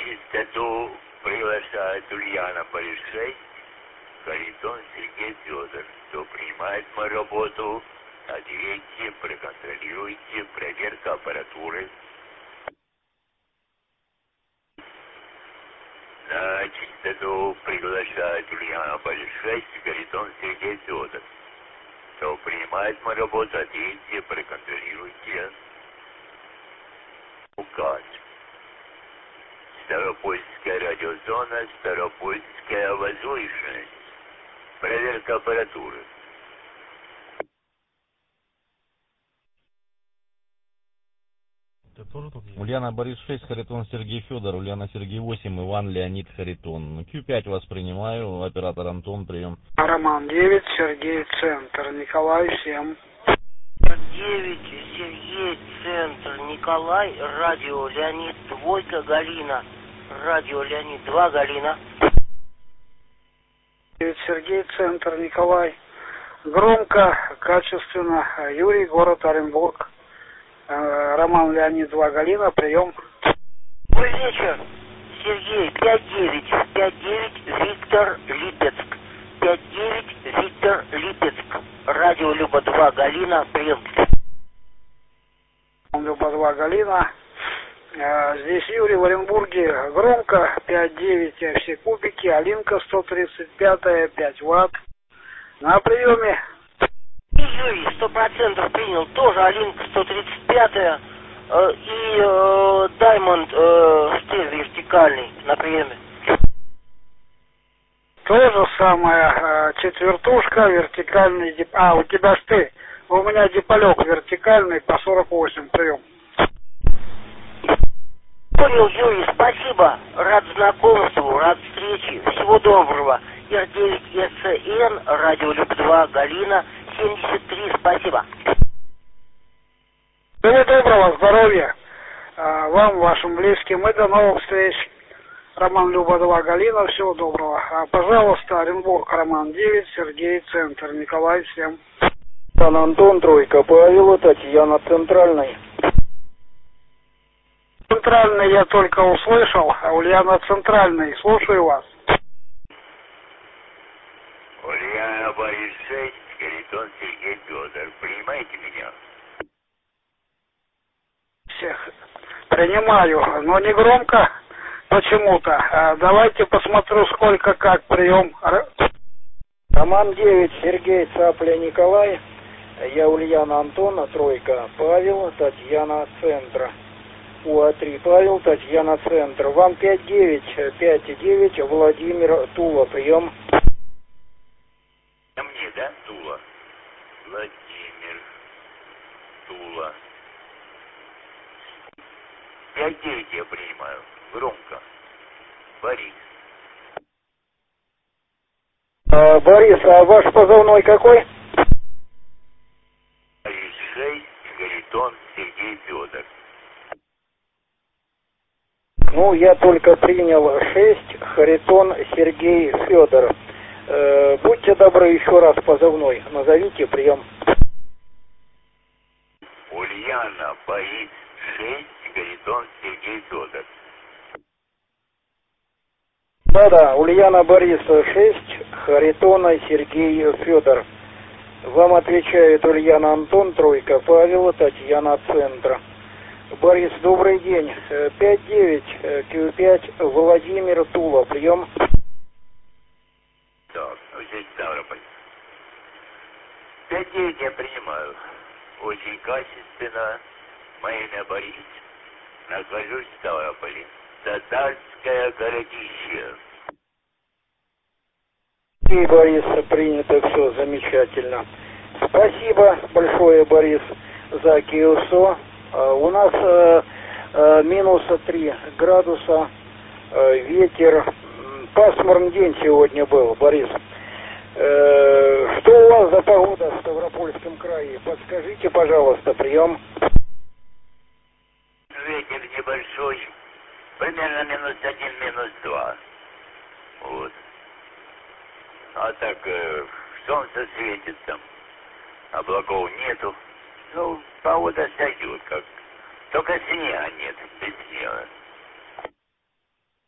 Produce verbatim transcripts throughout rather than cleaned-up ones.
чистоту приглашает Ульяна Борис шесть, Харитон Сергей Федор. Кто принимает мою работу, ответьте, проконтролируйте, проверка аппаратуры. На чистоту приглашает Ульяна Борис шесть, Харитон Сергей Федор. Кто принимает мою работу, ответьте, проконтролируйте. Указ. Ставропольская радиозона, Ставропольская возвышенность. Проверка аппаратуры. Ульяна Борис шесть, Харитон Сергей Федор, Ульяна Сергей восемь, Иван Леонид Харитон. Q пять вас принимаю, оператор Антон, прием. Роман девять, Сергей Центр, Николай семь. девять, Сергей Центр, Николай, радио Леонид двойка, Галина, радио Леонид два, Галина. девять, Сергей Центр, Николай. Громко, качественно, Юрий, город Оренбург. Роман Леонид два, Галина, прием. Добрый вечер, Сергей, пять девять, пять девять, Виктор, Липецк. пять девять, Виктор, Липецк. Радио Люба два, Галина, прием. Люба два, Галина. Здесь Юрий в Оренбурге. Громко, пять девять, все кубики, Алинка сто тридцать пять, пять ватт. На приеме. Юрий, сто процентов принял, тоже Алинка сто тридцать пять э, и э, Даймонд э, стиль вертикальный на приеме. То же самое, э, четвертушка, вертикальный дип... А, у тебя стыль. У меня диполек вертикальный по сорок восемь, прием. Понял, Юрий, спасибо. Рад знакомству, рад встрече. Всего доброго. Р девять эс эн, радио Люб два, Галина, семьдесят три, спасибо. Всего доброго, здоровья вам, вашим близким и до новых встреч. Роман Люба два, Галина, всего доброго. Пожалуйста, Оренбург, Роман девять, Сергей Центр, Николай семь. Антон тройка, Павел, Татьяна Центральный. Центральный я только услышал, а Ульяна Центральный, слушаю вас. Ульяна Борис шесть, Харитон Сергей Федор. Принимаете меня? Всех принимаю, но не громко почему-то. Давайте посмотрю, сколько как прием. Роман девять, Сергей Цапля Николай. Я Ульяна Антона, тройка, Павел, Татьяна Центра. УА три, Павел, Татьяна Центр. Вам пять девять, пять девять, Владимир, Тула, прием. А мне, да, Тула? Владимир, Тула. пять девять я принимаю. Громко. Борис. А, Борис, а ваш позывной какой? Борис шесть, Харитон Сергей Федор. Ну, я только принял шесть, Харитон Сергей Федор. Э, будьте добры, еще раз позывной назовите, прием. Ульяна Борис шесть, Харитон Сергей Федор. Да-да, Ульяна Борис шесть, Харитона Сергей Федор. Вам отвечает Ульяна Антон, тройка, Павел, Татьяна Центра. Борис, добрый день. пять девять, Q пять, Владимир, Тула, прием. Так, ну здесь Ставрополь. пять девять я принимаю. Очень качественно. Мое имя Борис. Нахожусь в Ставрополе. Татарское городище. И, Борис, принято все замечательно. Спасибо большое, Борис, за КИОСО. У нас э, э, минус три градуса, э, ветер, пасмурный день сегодня был, Борис. Э, что у вас за погода в Ставропольском крае? Подскажите, пожалуйста, прием. Ветер небольшой, примерно минус один, минус два. Вот. А так, э, солнце светит там, облаков нету. Ну, погода сойдет как. Только снега нет, без снега.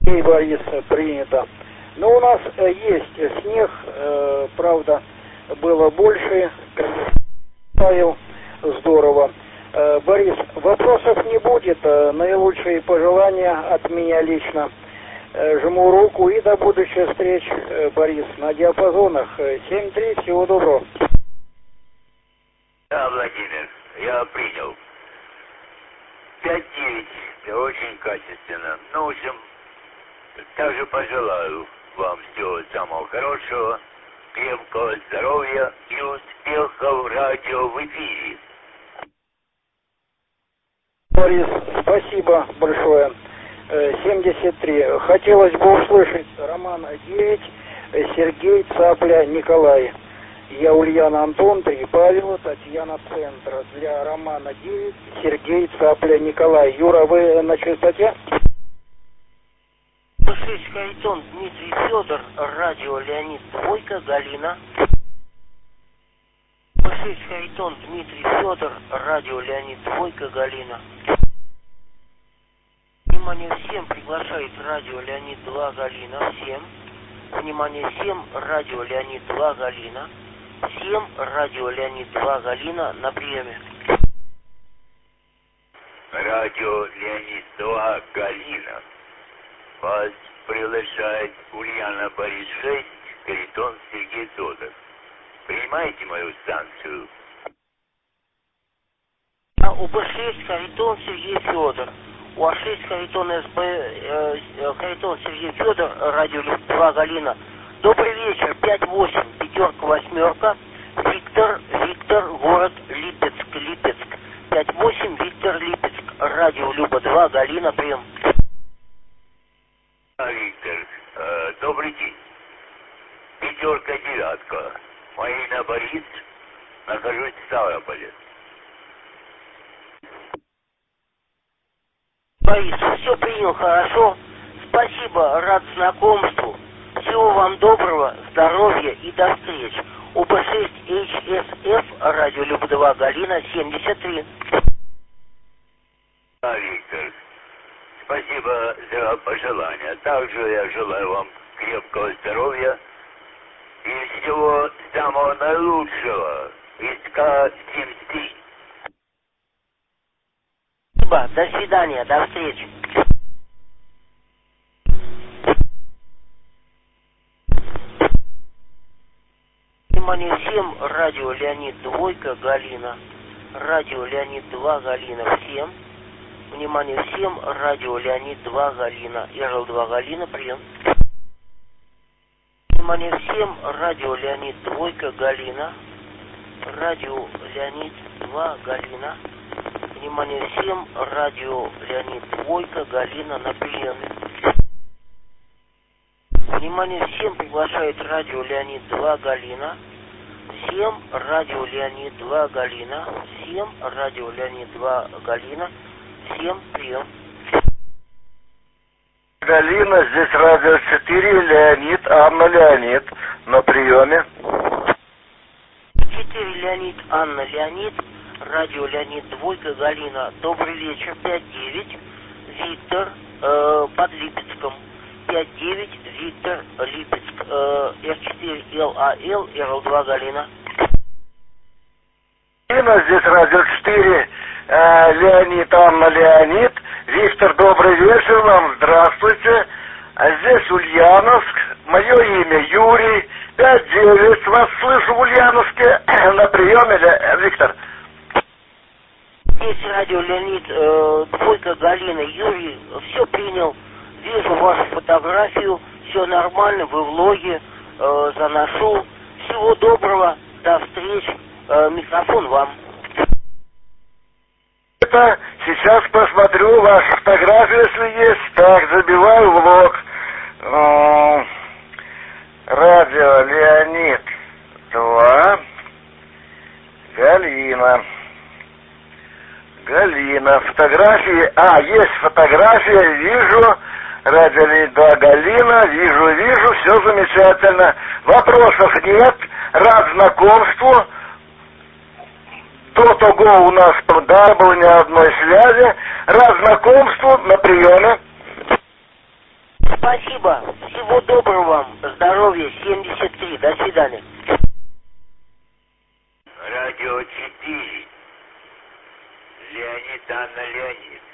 И Борис, принято. Но у нас э, есть снег, э, правда, было больше, ставил, здорово. Э, Борис, вопросов не будет, э, наилучшие пожелания от меня лично. Э, жму руку и до будущих встреч, э, Борис, на диапазонах семь три, всего доброго. Да, Владимир, я принял. пять девять, очень качественно. Ну, в общем, также пожелаю вам всего самого хорошего, крепкого здоровья и успехов радио в эфире. Борис, спасибо большое. семьдесят три. Хотелось бы услышать Роман девять, Сергей, Цапля, Николай. Я Ульяна, Антон, три, Павел, Татьяна, Центр. Для Романа девять, Сергей, Цапля, Николай. Юра, вы на частоте? шесть Харитон, Дмитрий, Федор, радио Леонид, двойка, Галина. шесть Харитон, Дмитрий, Федор, радио Леонид, двойка, Галина. Внимание всем, приглашает радио Леонид два, Галина, всем. Внимание всем, радио Леонид два, Галина. Всем, радио Леонид два, Галина, на приеме. Радио Леонид два, Галина. Вас приглашает Ульяна Борис шесть, Харитон Сергей Тодор. Принимайте мою станцию. А У Б шесть Харитон Сергей Федор. У А шесть Харитон СБ э, Харитон Сергей Федор, радио два, Галина. Добрый вечер, пять восемь, пятерка, восьмерка. Виктор, Виктор, город Липецк, Липецк. пять восемь, Виктор, Липецк. Радио Люба два, Галина, прием. А, Виктор, э, добрый день. Пятерка, девятка. Мое имя Борис. Нахожусь в Ставрополе. Борис, все принял хорошо. Спасибо, рад знакомству. Всего вам доброго, здоровья и до встреч. У Б шесть Эйч Эс Эф, радио Люба два, Галина, семьдесят три. А, Виктор, спасибо за пожелания. Также я желаю вам крепкого здоровья и всего самого наилучшего из К семьдесят три. Спасибо, до свидания, до встречи. Внимание всем, радио Леонид двойка, Галина. Радио Леонид два, Галина, всем. Внимание всем, радио Леонид два, Галина. Ирл два, Галина, прием. Внимание всем, радио Леонид двойка, Галина. Радио Леонид два, Галина. Внимание всем, радио Леонид двойка, Галина, на приеме. Внимание всем, приглашает радио Леонид два, Галина. Всем, радио Леонид два, Галина. Всем, радио Леонид два, Галина. Всем, прием. Галина, здесь радио четыре, Леонид, Анна, Леонид, на приеме. четыре, Леонид, Анна, Леонид. Радио Леонид двойка, Галина. Добрый вечер, пять девять. Виктор, э, под Липецком. пять девять, Виктор, Липецк. Э, Р четыре, Л А Л, Р два, Галина. Галина, здесь радио четыре, э, Леонид, Анна, Леонид. Виктор, добрый вечер вам, здравствуйте. А здесь Ульяновск, мое имя Юрий, пять девять. Вас слышу в Ульяновске на приеме, Виктор. Здесь радио Леонид, э, двойка, Галина, Юрий, все принял, вижу вашу фотографию, все нормально, вы в логе, э, заношу. Всего доброго, до встреч, э, микрофон вам. Это сейчас посмотрю вашу фотографию, если есть. Так, забиваю в лог. Э, радио Леонид два, Галина. Галина, фотографии, а, есть фотография, вижу, радио Леонид два, Галина, вижу, вижу, все замечательно, вопросов нет, рад знакомству, то-то-го у нас, да, было ни одной связи, рад знакомству, на приеме. Спасибо. Всего доброго вам. Здоровья. семьдесят три. До свидания. Радио четыре. Леонид, Анна, Леонид.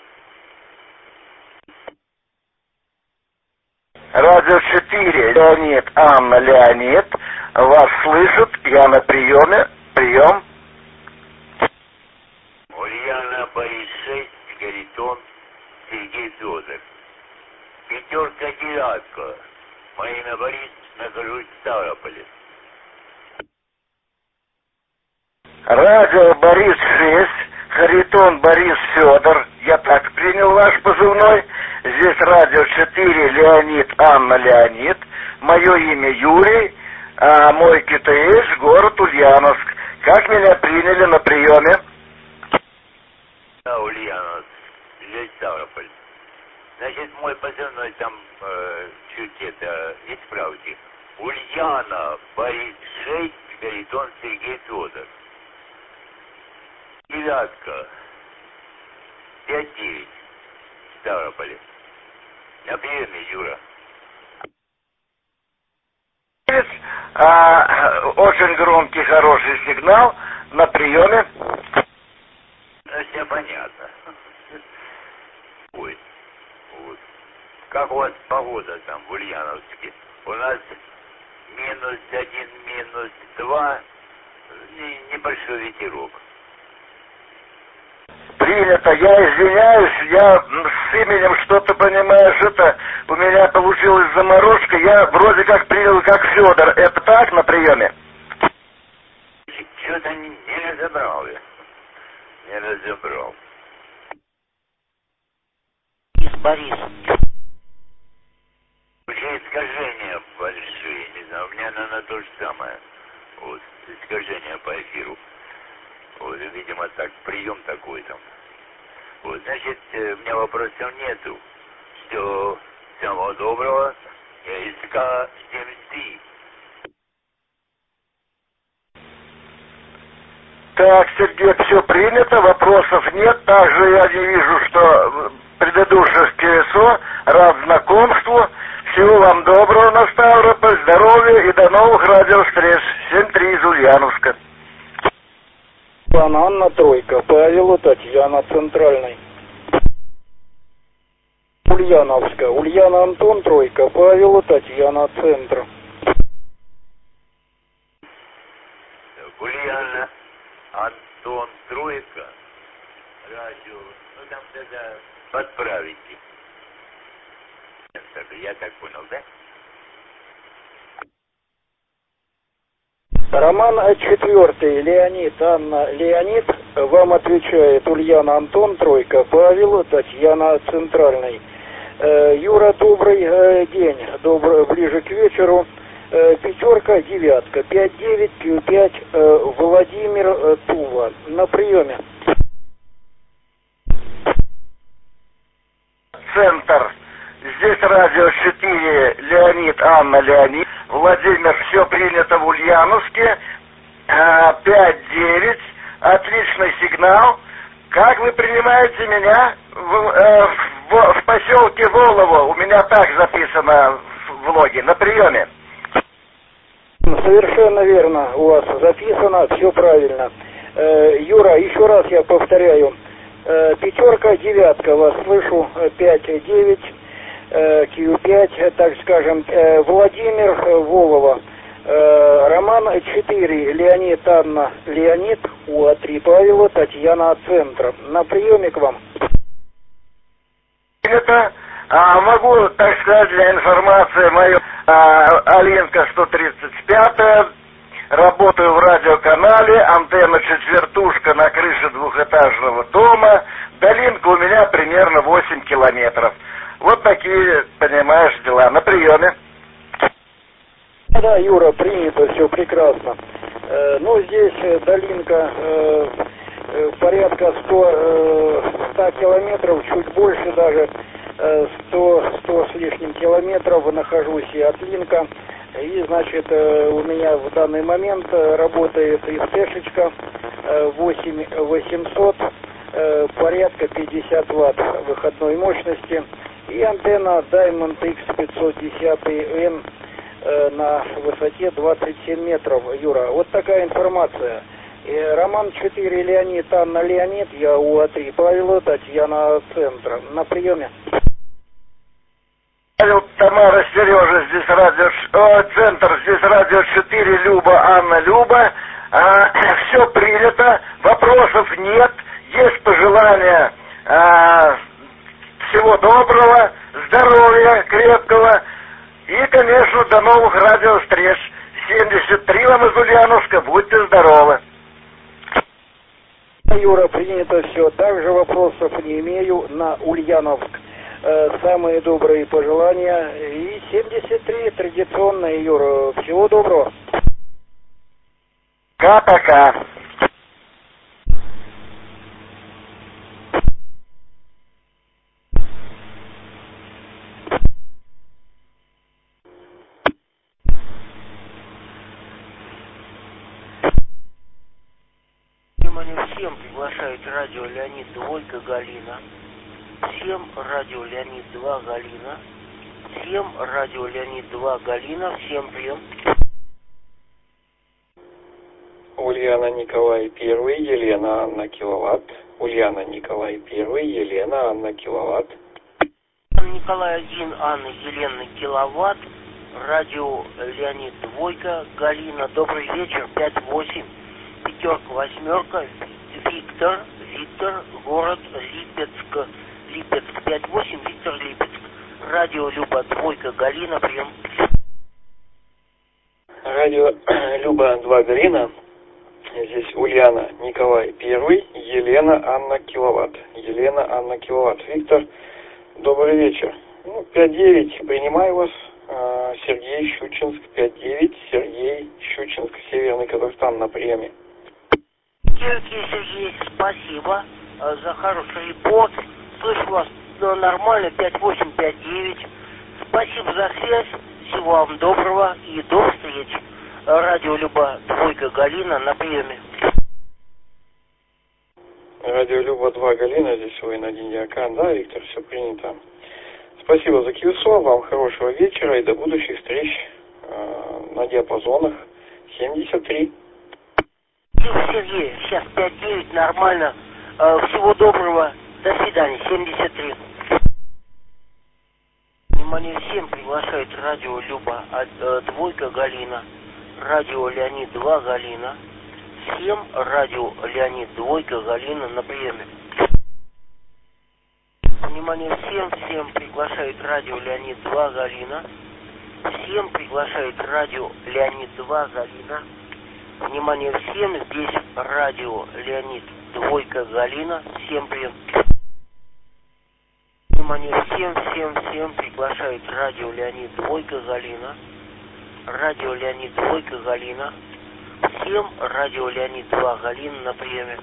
Радио четыре. Леонид, Анна, Леонид. Вас слышат. Я на приеме. Прием. Ульяна, Борис шесть, Харитон, Сергей Федор. Пятерка, девятка. Мое имя Борис, нахожусь в Ставрополе. Радио Борис шесть, Харитон Борис Федор. Я так принял ваш позывной. Здесь радио четыре, Леонид, Анна, Леонид. Мое имя Юрий, а мой КТС, город Ульяновск. Как меня приняли на приеме? Да, Ульяновск, здесь Ставрополь. Значит, мой позывной там э, чуть это исправьте. Ульяна, Борис шесть, Харитон, Сергей Федор. Девятка. Пять девять. Ставрополе. На приеме, Юра. А, очень громкий, хороший сигнал. На приеме. Ну, все понятно. Ой. Вот. Как у вас погода там в Ульяновске? У нас минус один, минус два. Небольшой ветерок. Принято. Я извиняюсь, я с именем что-то, понимаешь, это у меня получилась заморозка. Я вроде как принял как Федор. Это так на приеме? Что-то не, не разобрал я. Не разобрал. Борис. Уже искажения большие, не знаю, у меня, наверное, то же самое. Вот, искажения по эфиру. Вот, видимо, так, прием такой там. Вот, значит, у меня вопросов нету. Все, самого доброго. Я СК семьдесят три. Так, Сергей, все принято, вопросов нет. Также я не вижу, что предыдущих КСО. Рад знакомству. Всего вам доброго на Ставрополь, здоровья и до новых радиовстреч. семь три из Ульяновска. Анна, тройка. Павел, Татьяна, центральный. Ульяновска. Ульяна, Антон, тройка. Павел, Татьяна, центр. Ульяна, Антон, тройка. Радио. Ну там тогда подправите. Я так понял, да? Роман четвертый. Леонид, Анна, Леонид. Вам отвечает Ульяна, Антон, тройка. Павел, Татьяна, центральный. Э, Юра, добрый э, день. Добрый, ближе к вечеру. Э, пятерка, девятка. пять девять, Q пять. Э, Владимир, э, Тува. На приеме. Центр. Здесь радио четыре, Леонид, Анна, Леонид. Владимир, все принято в Ульяновске. пять девять. Отличный сигнал. Как вы принимаете меня в, э, в, в поселке Волово? У меня так записано в логе. На приеме. Совершенно верно у вас записано. Все правильно. Э, Юра, еще раз я повторяю. Э, пятерка, девятка. Вас слышу. пять девять. Q пять, так скажем, Владимир, Волово, Роман четыре, Леонид, Анна, Леонид, УА три, Павел, Татьяна, центр. На приеме к вам. Это а, могу, так сказать, для информации мою, а, Алинка сто тридцать пять, работаю в радиоканале, антенна четвертушка на крыше двухэтажного дома, долинка у меня примерно восемь километров. Вот такие, понимаешь, дела. На приеме. Да, Юра, принято, все прекрасно. Э, ну, здесь э, долинка э, э, порядка сто километров, чуть больше даже, э, сто с лишним километров нахожусь и от Линка. И, значит, э, у меня в данный момент э, работает ИСТшечка э, восемь восемьсот, э, порядка пятьдесят ватт выходной мощности. и антенна Diamond X пятьсот десять Н э, на высоте двадцать семь метров, Юра. Вот такая информация. И Роман четыре, Леонид, Анна, Леонид, я УА-три, Павел, Татьяна, Центр. На приеме. Павел, Тамара, Сережа, здесь радио, э, Центр, здесь радио четыре, Люба, Анна, Люба. А, все принято, вопросов нет, есть пожелания. А, всего доброго, здоровья крепкого и, конечно, до новых радиовстреч. семьдесят три вам из Ульяновска, будьте здоровы. Юра, принято все. Также вопросов не имею на Ульяновск. Э, самые добрые пожелания. И семьдесят три традиционные, Юра. Всего доброго. Пока-пока. Всем приглашает радио Леонид Двойка Галина. Всем радио Леонид два Галина. Всем радио Леонид два Галина. Всем прием. Ульяна Николай Первый, Елена Анна Киловатт. Ульяна Николай Первый, Елена Анна Киловатт. Николай Один, Анна Елена Киловатт. Радио Леонид Двойка Галина. Добрый вечер. пять восемь. Пятерка, восьмерка. Виктор, Виктор, город Липецк. Липецк пять восемь, Виктор, Липецк. Радио Люба Двойка Галина, прием. Радио Люба два Галина. Здесь Ульяна Николай Первый, Елена Анна Киловатт. Елена Анна Киловатт. Виктор, добрый вечер. Ну, пять девять, принимаю вас. Сергей Щучинск, пять девять, Сергей Щучинск, Северный Казахстан, на приеме. Сергей, Сергей, спасибо э, за хороший репорт. Слышу вас э, нормально, пять восемь пять девять. Спасибо за связь. Всего вам доброго и до встречи. Радио Люба Двойка Галина на приеме. Радио Люба два Галина, здесь вы на Диакан. Да, Виктор, все принято. Спасибо за КИУСО, вам хорошего вечера и до будущих встреч э, на диапазонах семьдесят три. Сергей, сейчас пять девять, нормально. Э, всего доброго, до свидания, семьдесят три. Внимание всем, приглашает радио Люба э, Двойка Галина. Радио Леонид два Галина. Всем радио Леонид Двойка Галина на приеме. Внимание всем, всем приглашает радио Леонид два Галина. Всем приглашает радио Леонид два Галина. Внимание всем, здесь радио Леонид Двойка Галина. Всем прием. Внимание всем, всем, всем приглашает радио Леонид Двойка Галина. Радио Леонид Двойка Галина. Всем радио Леонид два Галина на приеме.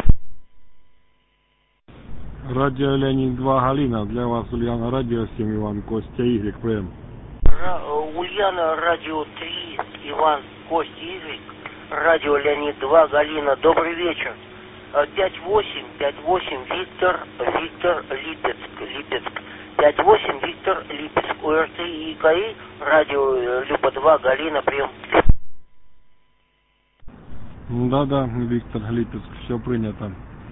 Радио Леонид два Галина. Для вас Ульяна Радио семь, Иван Костя Y, прием. Ра- Ульяна Радио три, Иван Костя Y. Радио Леонид два Галина. Добрый вечер. пять восемь, пять восемь, Виктор, Виктор, Липецк, Липецк. пять восемь, Виктор, Липецк. УРТ и КАИ. Радио Люба два Галина, прием. Да-да, Виктор, Липецк, все принято.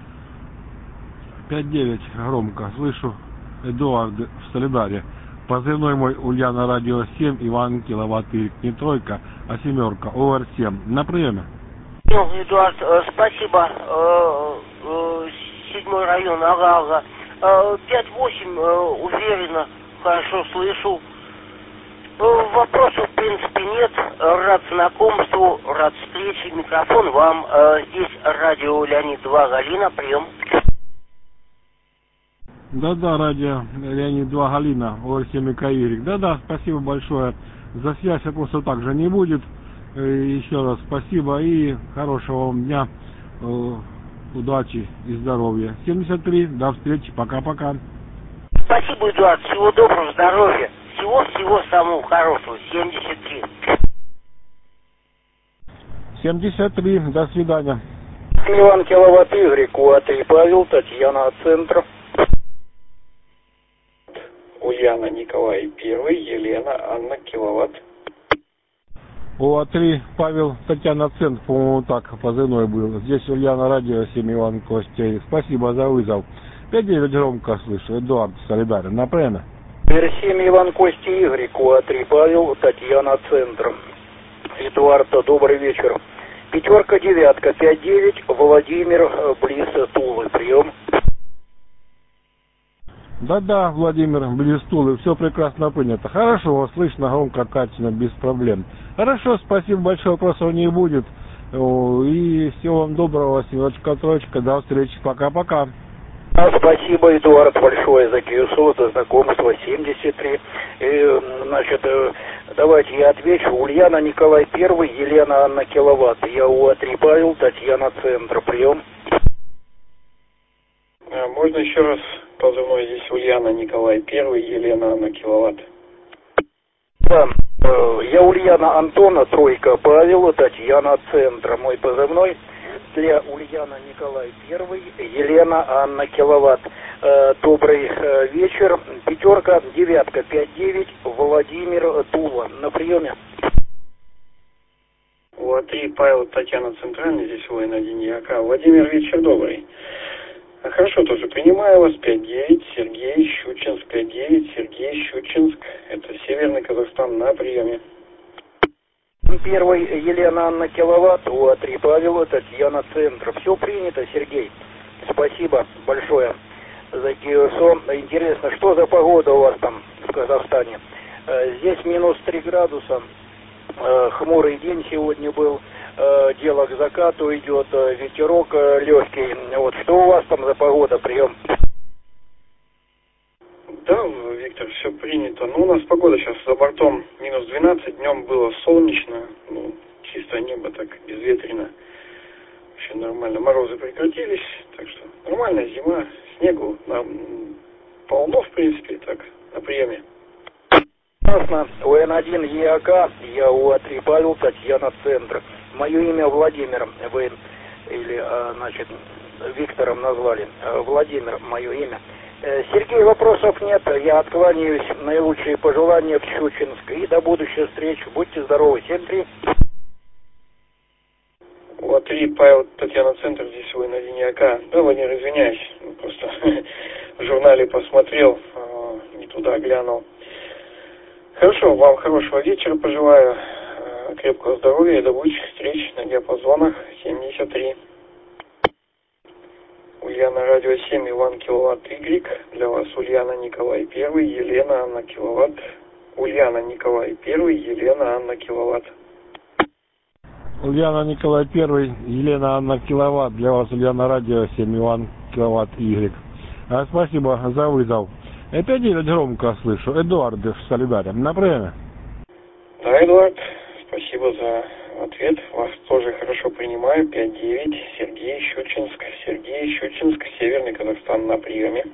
пять девять, громко, слышу, Эдуард в Солидаре. Позывной мой Ульяна Радио семь, Иван Киловатт, не тройка, а семерка, ОР семь. На приеме. Эдуард, э, спасибо. Э, э, седьмой район, ага, ага. Э, пять восемь, э, уверенно, хорошо слышу. Э, вопросов, в принципе, нет. Рад знакомству, рад встрече. Микрофон вам. Э, здесь радио Леонид два Галина, прием. Да-да, радио Леонид два Галина, ОР семь КАИ. Да-да, спасибо большое за связь, вопросов также не будет. Еще раз спасибо и хорошего вам дня, удачи и здоровья. семьдесят три, до встречи, пока-пока. Спасибо, Эдуард, всего доброго, здоровья, всего-всего самого хорошего, семьдесят три. семьдесят три, до свидания. Иван Киловатт Y, УА-три, Павел, Татьяна, Центр. Ульяна, Николай, Первый, Елена, Анна, Киловатт. О три, Павел, Татьяна, Центр, по-моему, так позывной был. Здесь Ульяна, радио, семь, Иван, Костя. Спасибо за вызов. пять девять громко слышу. Эдуард, солидарен. На прямо. семь, Иван, Костя, Игорь, О три, Павел, Татьяна, Центр. Эдуард, добрый вечер. Пятерка, девятка, пять девять, Владимир, близ Тулы. Прием. Да-да, Владимир, близ Тулы, все прекрасно принято. Хорошо, слышно, громко, качественно, без проблем. Хорошо, спасибо большое, вопросов не будет. И всего вам доброго, семерочка, троечка, до встречи, пока-пока. Спасибо, Эдуард, большое за КИОСО, за знакомство, семьдесят три. И, значит, давайте я отвечу. Ульяна, Николай, Первый, Елена, Анна, Киловатт. Я О три, Павел, Татьяна, Центр. Прием. А можно еще раз позывной? Здесь Ульяна, Николай, Первый, Елена, Анна, Киловатт. Да, я Ульяна, Антона, Тройка, Павел, Татьяна, Центр. Мой позывной для Ульяна, Николай, Первый, Елена, Анна, Киловатт. Добрый вечер. Пятерка, девятка, пять девять, Владимир, Тула. На приеме. О три, Павел, Татьяна, Центральный, здесь воин один, ЯК. Владимир, вечер добрый. Хорошо, тоже принимаю вас. пять девять, Сергей, Щучинск, пять девять, Сергей, Щучинск. Это Северный Казахстан, на приеме. Первый, Елена, Анна, Киловатт, О три, Павел, Татьяна, Центр. Все принято, Сергей. Спасибо большое за КИОСО. Интересно, что за погода у вас там в Казахстане? Здесь минус три градуса. Хмурый день сегодня был. Дело к закату идет, ветерок легкий. Вот что у вас там за погода? Прием. Да, Виктор, все принято. Ну, у нас погода сейчас за бортом минус двенадцать. Днем было солнечно. Ну, чистое небо, так безветренно. Вообще нормально. Морозы прекратились. Так что нормальная зима. Снегу нам полно, в принципе, так, на приеме. Ясно. ОН один, ЕАК, я О три, Павел, Татьяна, Центр. Мое имя Владимир. Вы, или, значит, Виктором назвали. Владимир, мое имя. Сергей, вопросов нет. Я откланяюсь. Наилучшие пожелания в Щучинск. И до будущих встреч. Будьте здоровы. семь три. О три, Павел, Татьяна, Центр, здесь вы на линии АК. Да, Владимир, извиняюсь. Просто в журнале посмотрел, не туда глянул. Хорошо, вам хорошего вечера пожелаю. Крепкого здоровья и до будущих встреч на диапазонах семьдесят три. Ульяна, радио семь, Иван, Киловатт, Y. Для вас Ульяна, Николай, Первый, Елена, Анна, Киловатт. Ульяна, Николай, Первый, Елена, Анна, Киловатт. Ульяна, Николай, Первый, Елена, Анна, Киловатт. Для вас Ульяна, радио семь, Иван, Киловатт, Y. А, спасибо за вызов. Опять я громко слышу. Эдуард, солидарен. На время. Да, Эдуард, спасибо за ответ. Вас тоже хорошо принимаю. пять девять, Сергей, Щучинск. Сергей, Щучинск, Северный Казахстан, на приеме.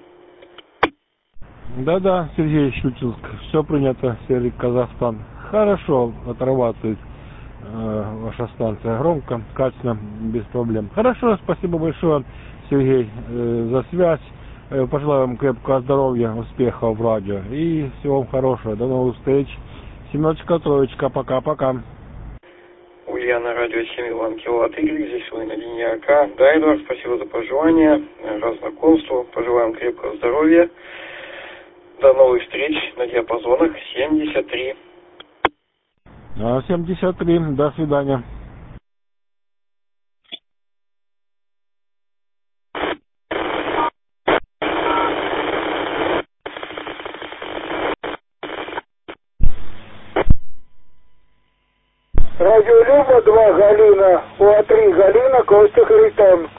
Да-да, Сергей, Щучинск. Все принято, Северный Казахстан. Хорошо отрабатывает э, ваша станция. Громко, качественно, без проблем. Хорошо, спасибо большое, Сергей, э, за связь. Э, пожелаю вам крепкого здоровья, успехов в радио. И всего вам хорошего. До новых встреч. Семерочка, троечка. Пока-пока. Ульяна, радио семь, Иван, Киловатт, Y. Здесь вы на линии АК. Да, Эдуард, спасибо за пожелания. Рад знакомству. Пожелаем крепкого здоровья. До новых встреч на диапазонах семьдесят три. семьдесят три. До свидания. Радио Люба два, Галина. О три, Галина, Костя, Харитон.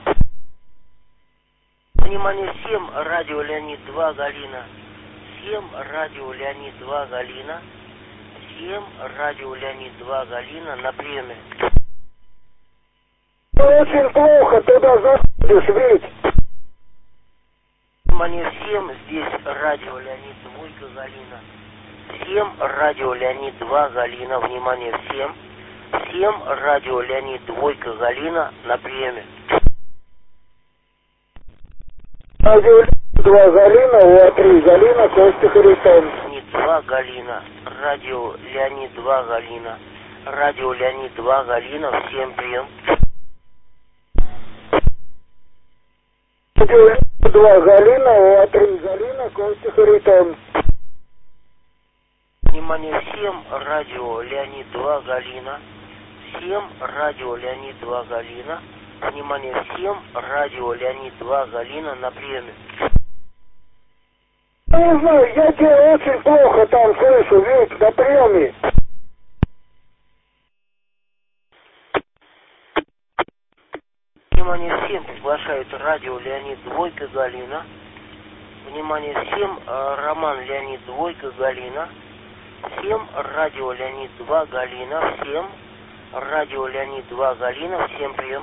Внимание всем, радио Леонид два, Галина. Всем радио Леонид два, Галина. Всем радио Леонид два, Галина, на приеме. Очень плохо, туда заходишь, ведь. Внимание всем, здесь радио Леонид Двойка, Галина. Всем радио Леонид два, Галина. Внимание всем. Всем радио Леонид Двойка, Галина, на приеме. Радио два, Галина, О три, Галина, Костя, Харитон. Леонид два Галина, радио Леонид два Галина, радио Леонид два Галина, всем прием. Радио два Галина, О три Галина, Костя Харитон. Внимание всем, радио Леонид два Галина, всем, радио Леонид два Галина, внимание всем, радио Леонид два Галина на приеме. Не знаю, я тебя очень плохо там слышу, ведь на приеме. Внимание всем, приглашают радио Леонид Двойка Галина. Внимание всем, Роман Леонид Двойка Галина. Всем, радио Леонид два Галина. Всем, радио Леонид два Галина. Всем прием.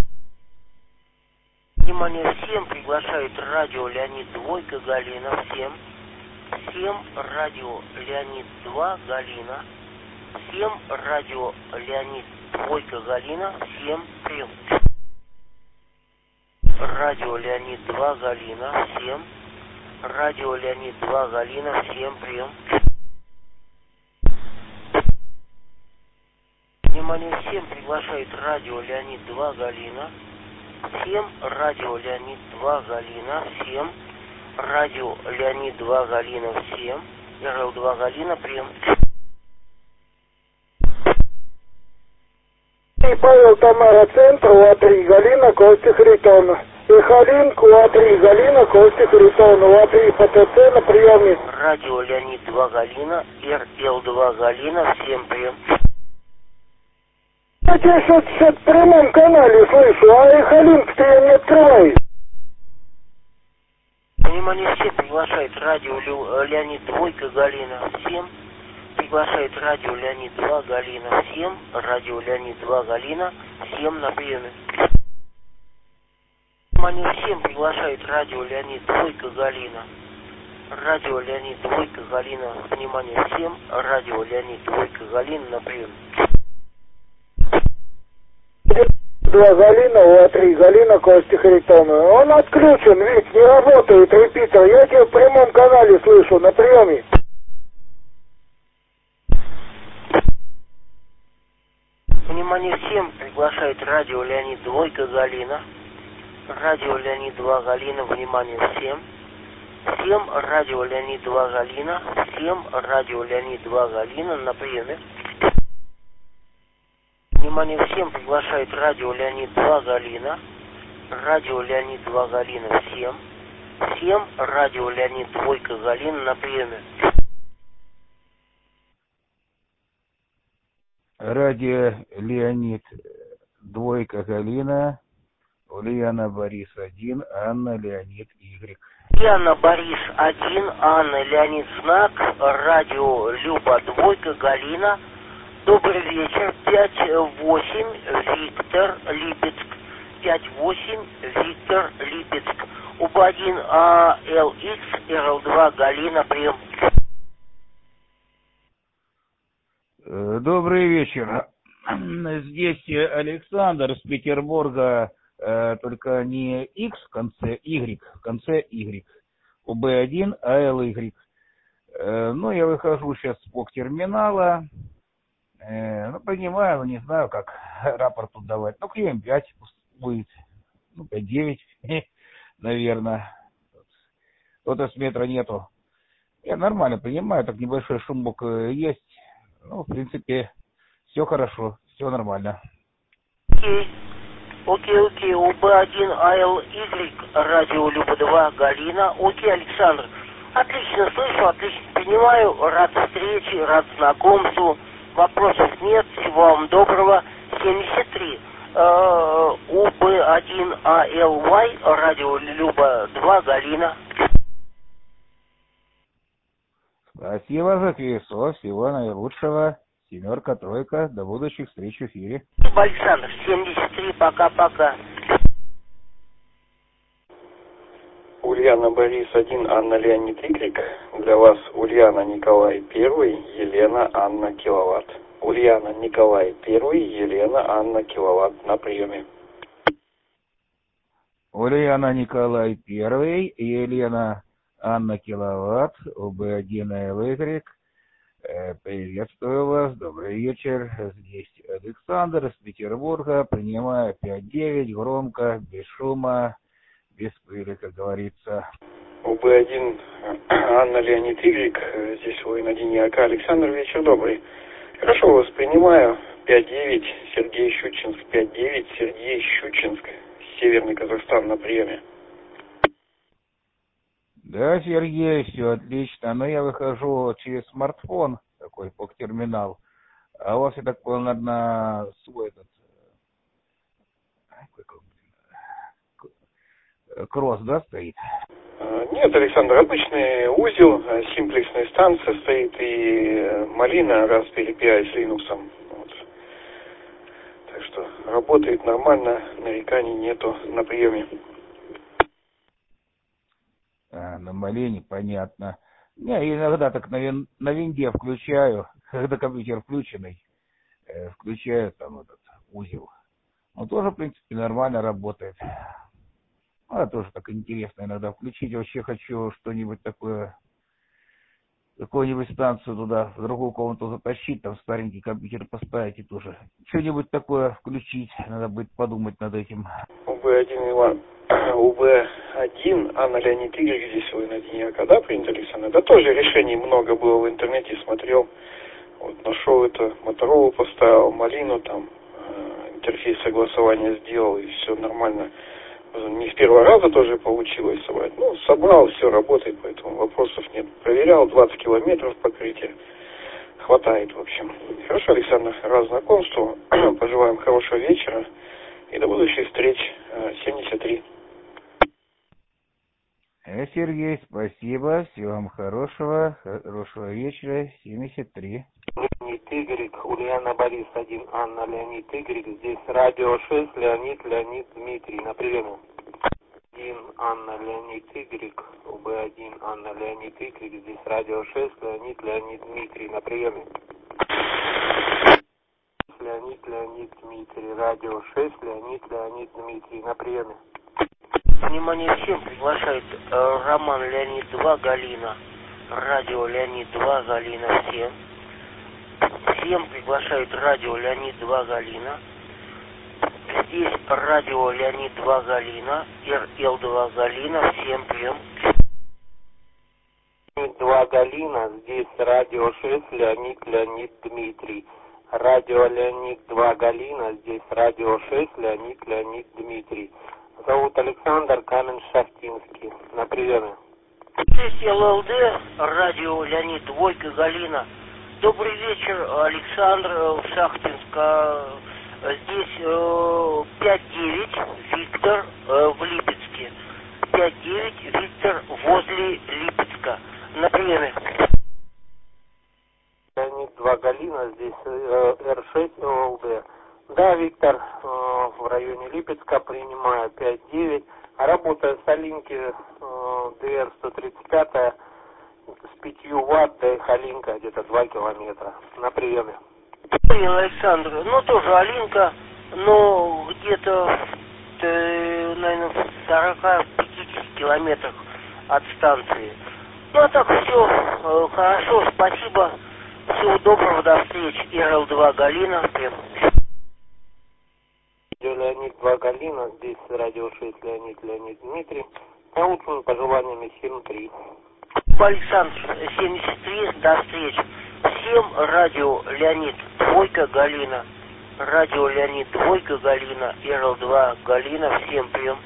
Внимание всем, приглашают радио Леонид Двойка Галина. Всем, всем, радио Леонид два Галина. Всем, радио Леонид Двойка Галина. Всем прием. Радио Леонид два Галина, всем. Радио Леонид два Галина, всем прием. Внимание всем, приглашает радио Леонид два Галина. Всем, радио Леонид два Галина, всем. Радио Леонид два Галина, всем. эр эл два Галина, прием. И Павел Тамара Центр, О три Галина, Костя Харитон. И Халинку, О три Галина, Костя Харитон. О три ПТЦ на приеме. Радио Леонид два Галина, эр эл два Галина, всем прием. Я тебя сейчас в прямом канале слышу, а и Халинку-то я не открываю. Внимание всем, приглашает радио Леонид Двойка Галина, всем. Приглашает радио Леонид два Галина, всем. Радио Леонид два Галина, всем на приеме. Внимание всем, приглашает радио Леонид Двойка Галина. Радио Леонид Двойка Галина, внимание всем. Радио Леонид Двойка Галина на приеме. два Галина, О три Галина, Костя Харитон. Он отключен, ведь не работает репитер. Я тебя в прямом канале слышу, на приеме. Внимание всем, приглашает радио Леонид Двойка Галина. Радио Леонид два Галина, внимание всем. Всем, радио Леонид два Галина. Всем, радио Леонид два Галина на приеме. Внимание всем, приглашает радио Леонид два Галина. Радио Леонид два Галина, всем. Всем, радио Леонид Двойка Галина на приеме. Радио Леонид Двойка Галина, Ульяна Борис один, Анна Леонид Y. Ульяна Борис один, Анна Леонид Знак, радио Люба Двойка Галина. Добрый вечер, пять восемь, Виктор, Липецк. пять восемь, Виктор, Липецк. У бэ один а эл икс, эр эл два Галина, прием. Добрый вечер. Здесь Александр из Петербурга, только не X в конце, Y, в конце Y. У бэ один а эл Y. Ну, я выхожу сейчас с ПОК-терминала. Ну, понимаю, но не знаю, как рапорт тут давать. Ну, клиент пять будет. Ну, пять девять, наверное. Вот с метра нету. Я нормально понимаю, так небольшой шумок есть. Ну, в принципе, все хорошо, все нормально. Окей, окей, окей, у бэ один а эл Y, радио Люба два Галина. Окей, Александр. Отлично слышу, отлично понимаю. Рад встрече, рад знакомству. Вопросов нет, всего вам доброго. семьдесят три. у бэ один а эл уай, радио Люба два Галина. Спасибо за КСО, всего наилучшего. Семерка, тройка, до будущих встреч в эфире. Александр, семьдесят три, пока-пока. Ульяна Борис один, Анна Леонид Y. Для вас Ульяна Николай первый, Елена Анна Киловатт. Ульяна Николай первый, Елена Анна Киловатт на приеме. Ульяна Николай первый, Елена Анна Киловатт, ОБ1 АЛY. Приветствую вас, добрый вечер. Здесь Александр из Петербурга. Принимаю пять девять, громко, без шума, без пыли, как говорится. ОБ1 Анна Леонид Y. Здесь воин один ЯК. Александр, вечер добрый. Хорошо вас принимаю. пять девять, Сергей Щучинск. пять девять, Сергей Щучинск. Северный Казахстан на приеме. Да, Сергей, все отлично. Но я выхожу через смартфон, такой пок-терминал. А у вас, я так понял, наверное, свой этот... кросс, да, стоит? Нет, Александр, обычный узел, симплексная станция стоит и малина Raspberry Pi с Linux. Вот. Так что работает нормально, нареканий нету на приеме. А, на малине, понятно. Не, иногда так на, вин, на винде включаю, когда компьютер включенный, э, включаю там этот узел. Он тоже, в принципе, нормально работает. Ну, это тоже так интересно иногда включить. Вообще хочу что-нибудь такое, какую-нибудь станцию туда, в другую комнату затащить, там старенький компьютер поставить и тоже что-нибудь такое включить. Надо будет подумать над этим. УБ-один Иван. УБ-один Анна Леонид Y, здесь вы на день когда принято, Александр? Да тоже решений много было в интернете, смотрел. Вот нашел это, Моторолу поставил, малину там, э, интерфейс согласования сделал, и все нормально. Не с первого раза тоже получилось собрать. Ну, собрал, все работает, поэтому вопросов нет. Проверял, двадцать километров покрытия. Хватает, в общем. Хорошо, Александр, рад знакомству. Пожелаем хорошего вечера и до будущих встреч. семьдесят три. Сергей, спасибо. Всего вам хорошего. Хорошего вечера. семьдесят три. Леонид Y, Ульяна Борис один, Анна Леонид Y, здесь радио шесть, Леонид, Леонид, Дмитрий, на приеме. один, Анна Леонид Y, УБ1, Анна Леонид Y, здесь радио шесть, Леонид, Леонид, Дмитрий, на приеме. Леонид, Леонид, Дмитрий, радио шесть, Леонид, Леонид, Дмитрий, на приеме. Внимание всем, приглашает э, Роман Леонид два, Галина, радио Леонид два, Галина, всем. Всем приглашает радио Леонид два, Галина. Здесь радио Леонид два, Галина, эр эл два, Галина, всем прием. Леонид два, Галина, здесь радио шесть, Леонид, Леонид, Дмитрий. Радио Леонид два, Галина, здесь радио шесть, Леонид, Леонид, Дмитрий. Зовут Александр, Каменшахтинский, на приеме. Здесь эл эл дэ, радио Леонид Двойка, Галина. Добрый вечер, Александр, Шахтинск. Здесь э, пять девять, Виктор э, в Липецке. пять девять, Виктор возле Липецка. На приеме. Леонид два, Галина, здесь э, эр шесть эл эл дэ. Да, Виктор, э, в районе Липецка, принимаю пять девять. Работаю с Алинки э, дэ эр сто тридцать пять с пятью ватт, да и Алинка где-то два километра. На приеме. Понял, Александр. Ну, тоже Алинка, но где-то, э, наверное, в сорока-пятидесяти километрах от станции. Ну, а так все э, хорошо, спасибо. Всего доброго, до встречи. эр эл два, Галина. Леонид два, Галина, здесь радио шесть, Леонид, Леонид, Дмитрий. Научными пожеланиями семь три. Александр, семьдесят три, до встречи. Всем радио Леонид Двойка, Галина. Радио Леонид Двойка, Галина. эр эл два, Галина. Всем прием.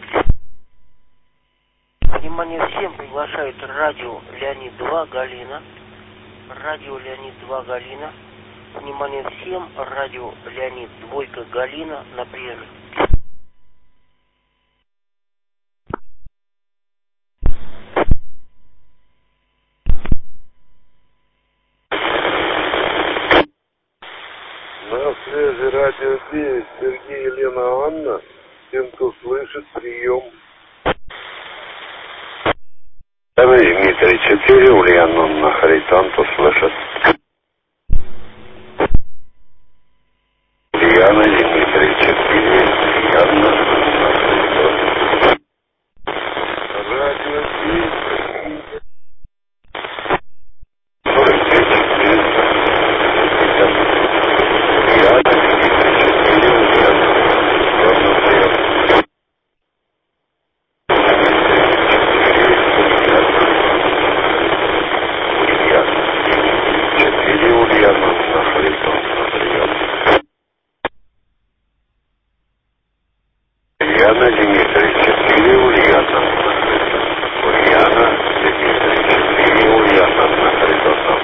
Внимание всем, приглашает радио Леонид два, Галина. Радио Леонид два, Галина. Внимание всем, радио Леонид Двойка, Галина, на приеме. На связи радио девять, Сергей, Елена, Анна. Тем, кто слышит, прием. Дмитрий четыре, Ульяна на Харитон, кто слышит. Ульяна, Дмитрий четыре, Ульяна на Харитон. Радио девять. Ульяна, Дмитрий четыре, Ульяна. Ульяна, Дмитрий четыре, Ульяна, на Харитонном.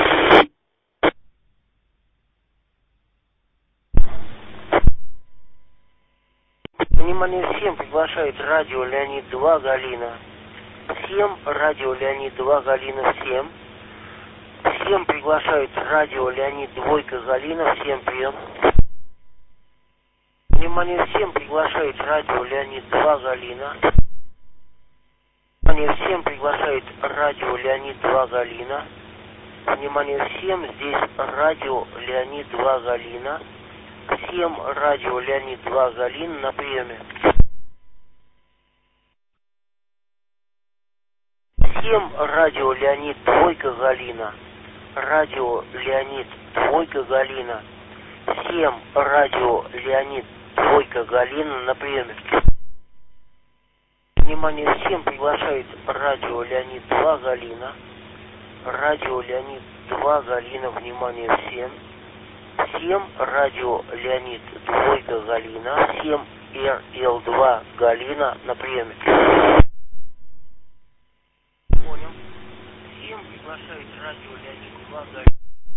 Внимание всем, приглашает радио Леонид два Галина. Всем радио Леонид два Галина, всем. Всем приглашает радио Леонид двойка Галина, всем прием. Внимание всем, приглашает радио Леонид два Галина. Внимание всем, приглашает радио Леонид два Галина. Внимание всем, здесь радио Леонид два Галина. Всем радио Леонид два Галина на приеме. Всем радио Леонид двойка Галина. Радио Леонид двойка Галина. Всем радио Леонид двойка Галина на приеме. Внимание всем, приглашает радио Леонид два Галина. Радио Леонид два Галина, внимание всем. Всем радио Леонид двойка Галина. Всем эр эл два Галина на приеме. Понял. Всем приглашает радио Леонид два Галина.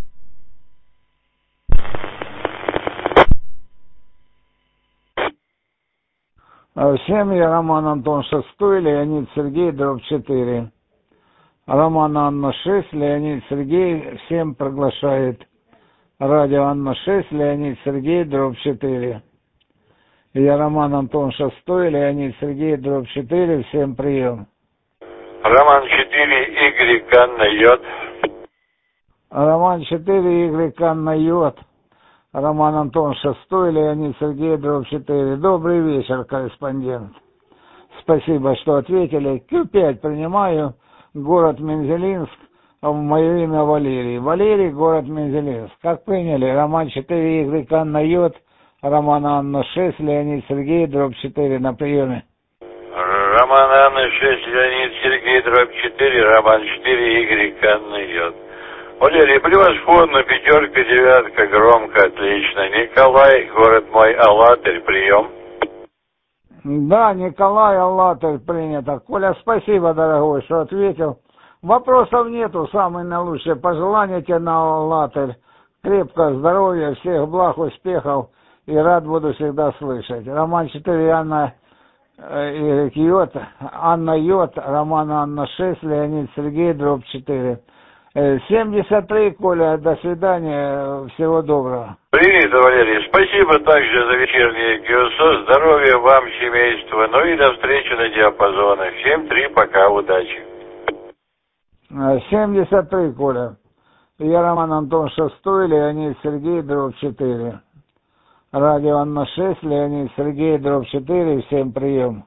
Всем я Роман Антон шестой, Леонид Сергей, дробь четыре. Роман Анна шесть, Леонид Сергей, всем приглашает. Радио Анна шесть, Леонид Сергей, дробь четыре. Я Роман Антон шестой, Леонид Сергей, дробь четыре, всем прием. Роман четыре, Y, Анна Йод. Роман четыре, Y, Анна Йод. Роман Антон шестой, Леонид Сергей, дробь четыре. Добрый вечер, корреспондент. Спасибо, что ответили. Q пять принимаю. Город Мензелинск. Мое имя Валерий. Валерий, город Мензелинск. Как приняли? Роман четыре, Y, Анна Йод. Роман Анна шесть, Леонид Сергей, дробь четыре на приеме. Роман Анна шесть, Леонид Сергей, дробь четыре. Роман четыре, Y, Анна Йод. Валерий, превосходно, пятерка, девятка, громко, отлично. Николай, город мой, Алатырь, прием. Да, Николай, Алатырь, принято. Коля, спасибо, дорогой, что ответил. Вопросов нету, самые наилучшие пожелания тебе на Алатырь. Крепкого здоровья, всех благ, успехов, и рад буду всегда слышать. Роман четыре, Анна э, Йод, Анна Йод, Роман Анна шесть, Леонид Сергей, дробь четыре. семьдесят три, Коля, до свидания, всего доброго. Принято, Валерий. Спасибо также за вечернее КИОСО. Здоровья вам, семейство. Ну и до встречи на диапазонах. семь три, пока, удачи. семьдесят три, Коля. Я Роман Антон шестой, Леонид Сергей, дробь четыре. Радио Анна шесть, Леонид Сергей, дробь четыре, всем прием.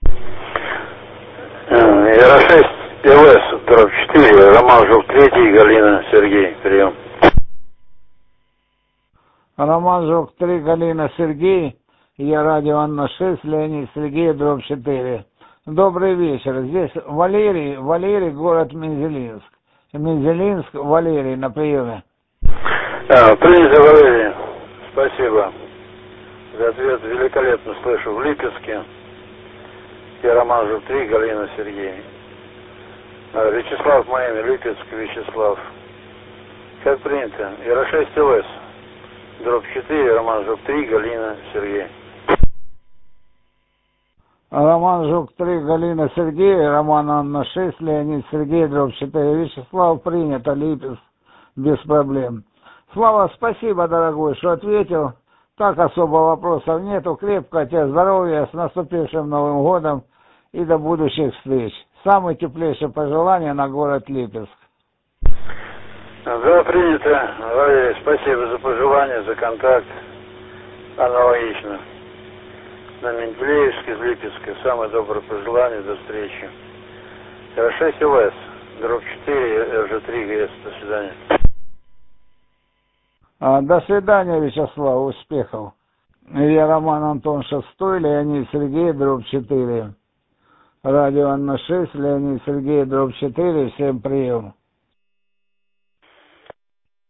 эр шесть. ЛС, дробь четыре, Роман Жук третий, Галина Сергей, прием. Роман Жук три, Галина Сергей, я радио Анна шесть, Леонид Сергей, дробь четыре. Добрый вечер, здесь Валерий, Валерий, город Мензелинск. Мензелинск, Валерий, на приеме. А, принято, Валерий, спасибо за ответ, великолепно слышу. В Липецке, я Роман Жук три, Галина Сергей. Вячеслав Майами, Липецк, Вячеслав. Как принято. эр шесть ЛС. Дробь четыре, Роман Жук три, Галина Сергей. Роман Жук три, Галина Сергей, Роман Анна шесть, Леонид Сергей, дробь четыре. Вячеслав, принято, Липецк, без проблем. Слава, спасибо, дорогой, что ответил. Так особо вопросов нету. Крепкого тебе здоровья, с наступившим Новым годом и до будущих встреч. Самые теплейшие пожелания на город Липецк. Да, принято. Валерий, спасибо за пожелания, за контакт. Аналогично. На Менделеевске, из Липецка. Самые добрые пожелания, до встречи. эр шесть ЛС, дробь четыре, эр жэ три ГС. До свидания. А, до свидания, Вячеслав, успехов. Я Роман Антон шестой, Леонид Сергей, дробь четыре. Радио Анна шесть, Леонид Сергей, дробь четыре, всем прием.